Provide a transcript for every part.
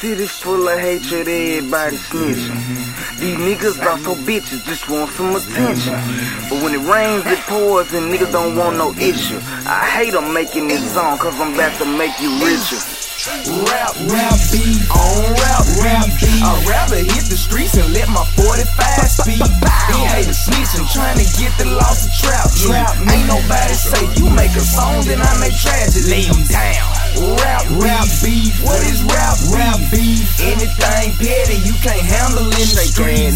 city full of hatred, everybody snitching. These niggas are so bitches, just want some attention. But when it rains, it pours, and niggas don't want no issue. I hate them making this song, cause I'm about to make you richer. Rap beef, on rap beef. I'd rather hit the streets and let my 45 speed. These haters snitching, trying to get the lost of trap. Ain't nobody safe. You make a song, then I make tragedy. Lay them down. Rap beef. What is rap beef? Anything petty, you can't handle in the streets.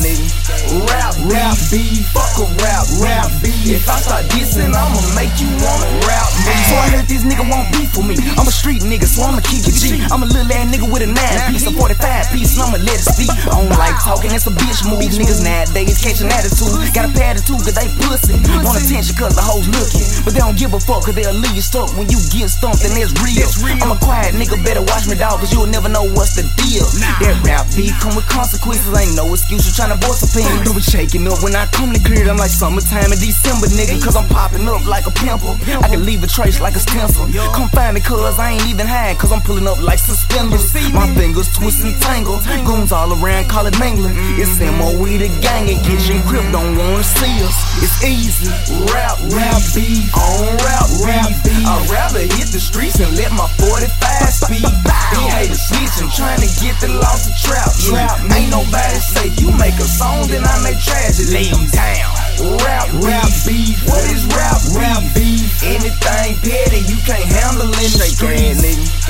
Rap beef. Fuck a rap beef. If I start dissing, I'ma make you wanna rap me. So I heard this nigga won't beef with me. I'm a street nigga, so I'ma keep it G. I'm a little ass nigga with a 9-piece, a 45-piece, and I'ma let it speak. I don't like talking, it's a bitch move. Niggas nowadays catch an attitude. Got a attitude cause they pussy. Want attention cause the hoes looking. But they don't give a fuck cause they'll leave you stuck when you get stumped and it's real. I'm a quiet nigga, better watch me dog, cause you'll never know what's the deal. That rap beat come with consequences, ain't no excuse for trying to voice opinion. Don't be shaking up when I come to clear, I'm like summertime in December, nigga, cause I'm popping up like a pimple. I can leave a trace like a stencil. Come find me cause I ain't even high, cause I'm pulling up like suspenders. My fingers twist and tangle, goons all around call it mangling. It's MOE the gang and Kitchen Crip don't wanna see us. It's easy. Rap beef, on rap beef. I'd rather hit the streets and let my 45 speed. These haters snitching, trying to get the lost of trap. Ain't nobody safe. You make a song, then I make tragedy. Lay them down. Rap beef. What is rap beef? Anything petty, you can't handle in the streets.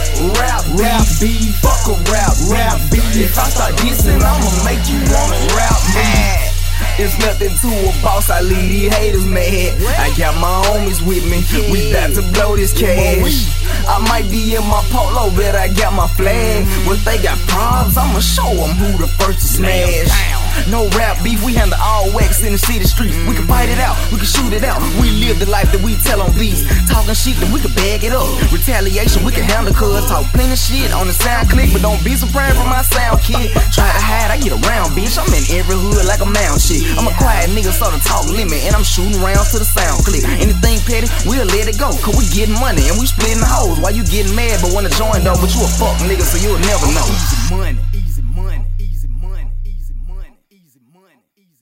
Rap beef. Fuck a rap beef. If I start dissing, I'ma make you wanna rap me. It's nothing to a boss, I leave these haters mad. I got my homies with me, we bout to blow this cash. I might be in my polo, but I got my flag. But they got problems, I'ma show them who the first to smash. No rap beef, we handle all wax in the city streets. We can fight it out, we can shoot it out. We live the life that we tell on beats. Talking shit, then we can bag it up. Retaliation, we can handle cuz. Talk plenty shit on the sound click, but don't be surprised from my sound kid. Try to hide, I get around, bitch. I'm in every hood like a mound shit. I'm a quiet nigga, so the talk limit, and I'm shooting rounds to the sound click. Anything petty, we'll let it go, cause we getting money and we splitting the hoes while you getting mad but wanna join though. But you a fuck nigga, so you'll never know. Money.